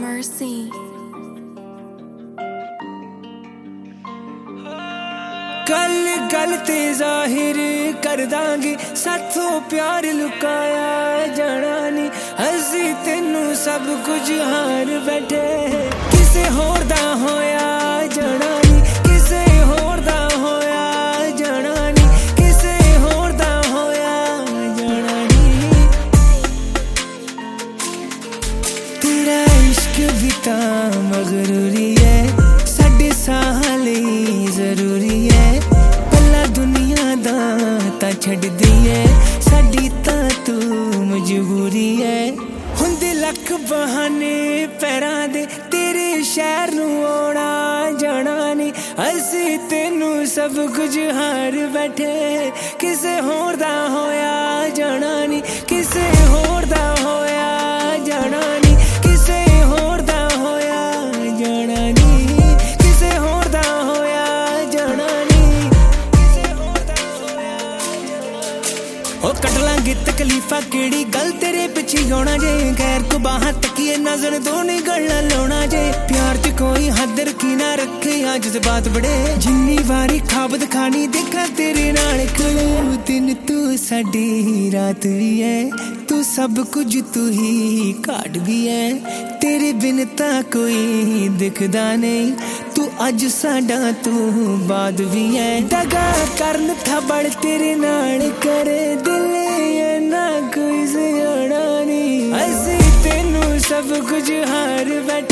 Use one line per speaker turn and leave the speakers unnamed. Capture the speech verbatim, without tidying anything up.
Mercy.
गल गल ते जाहिर कर दांगे साथों प्यार लुकाया जाना नी असी तेनू सब कुछ हार बैठे किसे होर दा होया जाना नी किसे होर दा होया जाना नी किसे होर दा होया जाना नी तेरा इश्क भी तां मगरूरी है साडे साह लई जरूरी है पल्ला दुनिया दा तां छड्डी है साडी तां तू मजबूरी है हुंदे लख बहाने पैरां दे तेरे शहर नू आना जाना नी असी तेनू सब कुछ हार बैठे किसे होर दा होया जाना नी किसे होर दा होया जाना नी किसे होर दा होया जाना नी किसे होर दा होया जाना नी किसे होर दा होया ओ कट लांगे तकलीफा केड़ी गल तेरे पिछे होना जे गैर को बाहां तकिए नजर दो नहीं गल्ला लाउना जे प्यार च कोई हद रखी ना रखे आज से बात बड़े जिन्नी वारी ख्वाब दिखानी देखा तेरे नाल खड़े दिन तू साडी रात भी है तू सब कुछ तू ही घाट भी है तेरे बिन तां कोई दिखदा नहीं तू अज साडा तू बाद भी है दगा करन था बड़ तेरे नाल करे दिल ना कोई सियाना नहीं असी तेनू सब कुछ हार बैठे